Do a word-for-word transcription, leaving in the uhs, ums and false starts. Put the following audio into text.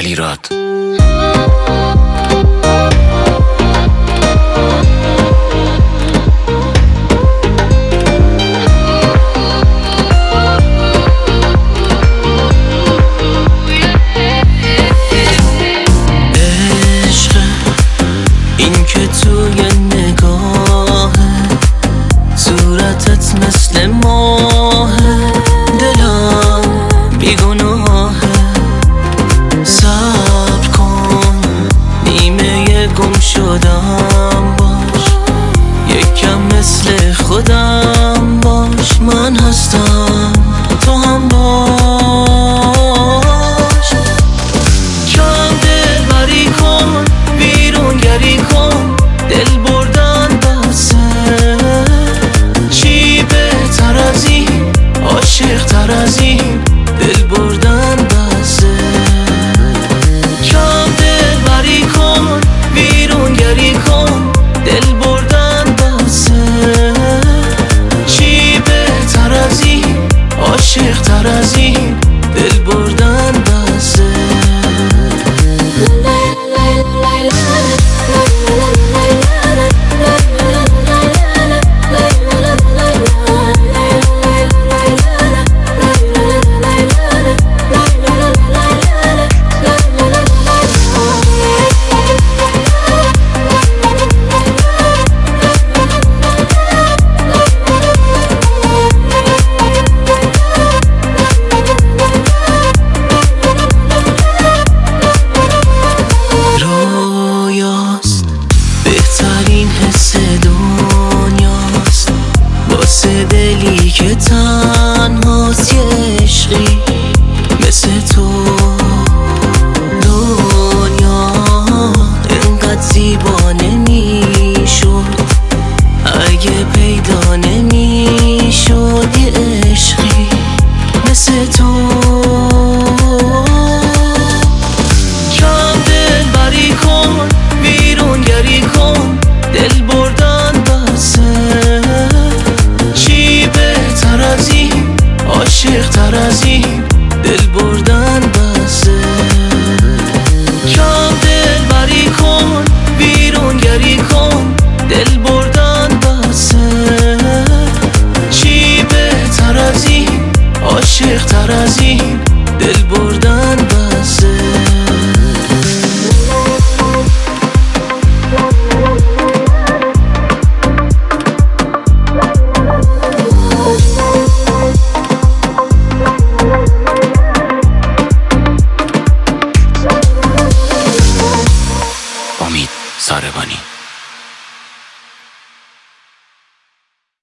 علیراد. این که توی نگاه صورتت مثل ماه، دلم بیگناهه. صبر کن نیمه گم شدم باش، یکم مثل خودم باش. من هستم تو هم باش. کم دلبری کن، بیرونگری کن، دل بردن بسه. چی بهتر از این، عاشق تر از این، دل بردن بسه. کم دلبری کن، بیرونگری کن، دل بردن بسه. چی بهتر از این، عاشق تر از این، دل بردن بسه. بهترین حس دنیاست واسه دلی که تنهاست. یه عشقی مثل تو دنیا انقدر زیبا نمیشد اگه پیدا نمیشد. یه عشقی مثل تو. کم دلبری کن، بیرونگری کن، دل بردن بسه. چی بهتر از این، عاشق تر از این، دل بردن بسه. کم دلبری کن، بیرونگری کن، دل بردن بسه. چی بهتر از این، عاشق تر از این، دل بردن بسه. امید ساربانی.